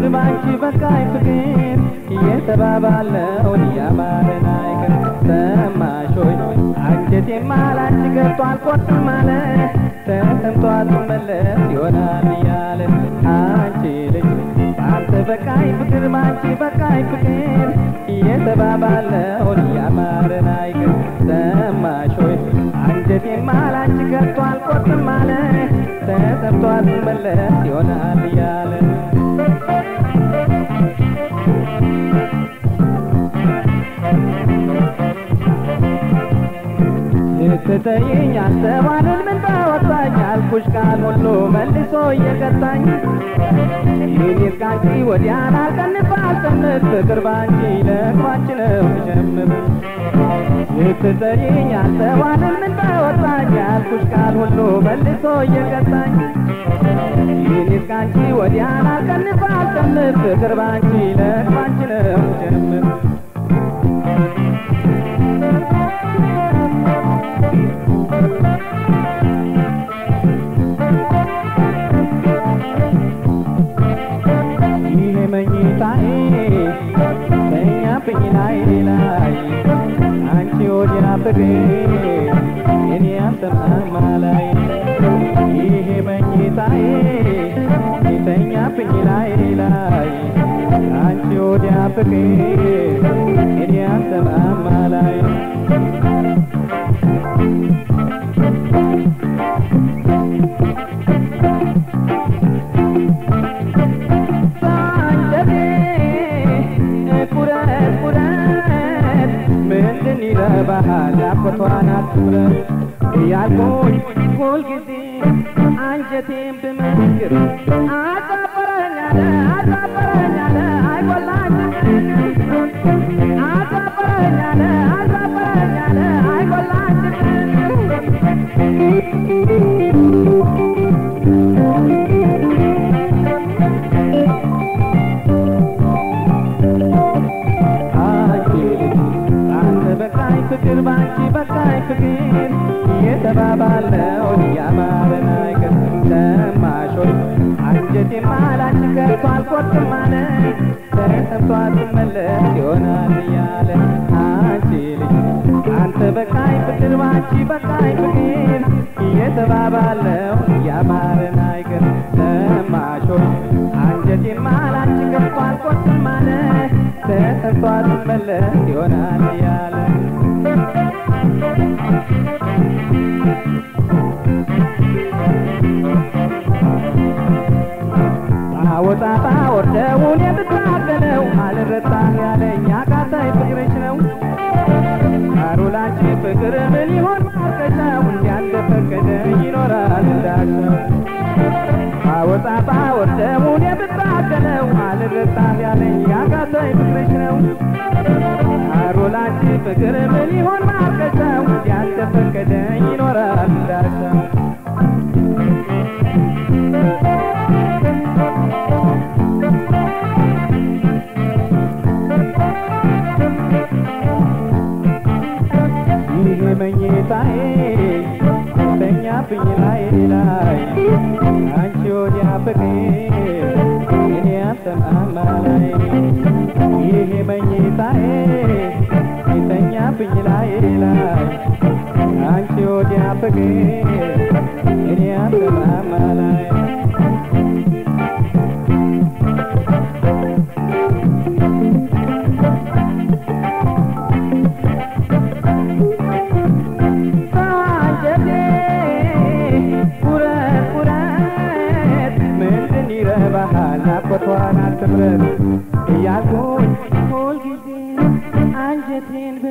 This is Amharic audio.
ፍቅር ባንቺ በቃኝ ፍቅር እየተባባለው ያማረን አይቀር ሰማሽ ሆይ አንጀቴማ ላንቺ ገብቶ አልቆርጥም አለ ተሰምቷት መለስ ይሆናል እያለ አንቺ ልጅ ባንተ በቃኝ ፍቅር ባንቺ በቃኝ ፍቅር እየተባባለው ያማረን አይቀር ሰማሽ ሆይ አንጀቴማ ላንቺ ገብቶ አልቆርጥም አለ ተሰምቷት መለስ ይሆናል እያለ ስትተይኝ አልተባልን ምን ባወጣኝ አልኩሽ ቃል ሁሉ መልሶ እየቀጣኝ ይህኔስ ካንቺ ወዲያን አልቀንፍ አልጠምት ፍቅር ባንቺ ለቅማች ነው ጀምር ስትተይኝ አልተባልን ምን ባወጣኝ አልኩሽ ቃል ሁሉ መልሶ እየቀጣኝ ይህኔስ ካንቺ ወዲያን አልቀንፍ አልጠምት ፍቅር ባንቺ ለቅማች ነው ጀምር እኔ አንተማ ላይ ይሄ መኝታዬ የተኛብኝ ላይ አንቺ ወዲያ ፍቅሬ እኔ አንተማ ላይ ባህል አቆቷን አትምረት እያልኩኝ ሁልጊዜ አንጀቴን ብመክር አሳፈረኛለ አይጎላችም አሳፈረኛለ አይጎላችም ፍቅር ባንቺ በቃኝ ፍቅር እየተባባለው ያማረን አይቀር ሰማሽ ሆይ አንጀቴማ ላንቺ ገብቶ አልቆርጥም አለ ተሰምቷት መለስ ይሆናል እያለ አንቺ ልጅ አንተ በቃኝ ፍቅር ባንቺ በቃኝ ፍቅር እየተባባለው ያማረን አይቀር ሰማሽ ሆይ አንጀቴማ ላንቺ ገብቶ አልቆርጥም አለ ተሰምቷት መለስ ይሆናል እያለ አወጣጣ ወርደውን የምታገለው አልረታም ያለኝ አቃታይ ፍቅርሽ ነው አሩላንቺ ፍቅር ምን ይሆን ማርከሻው እንዲያንደፈቀደ ይኖራል እንዳሰው አወጣጣ ወርደውን የምታገለው አልረታም ያለኝ አቃታይ ፍቅርሽ ነው አሩላንቺ ፍቅር ምን ይሆን ማርከሻው እንዲያንደፈቀደ ይኖራል እንዳሰው መኝታዬ ተኛብኝ ላይ አንቺ ወዲያ ፍቅሬ እኔ አንተማ ላይ ይሄ መኝታዬ ተኛብኝ ላይ አንቺ ወዲያ ፍቅሬ እኔ አንተማ ላይ ናፍቆቷን አትምረት እያልኩኝ ሁልጊዜ አንጀቴን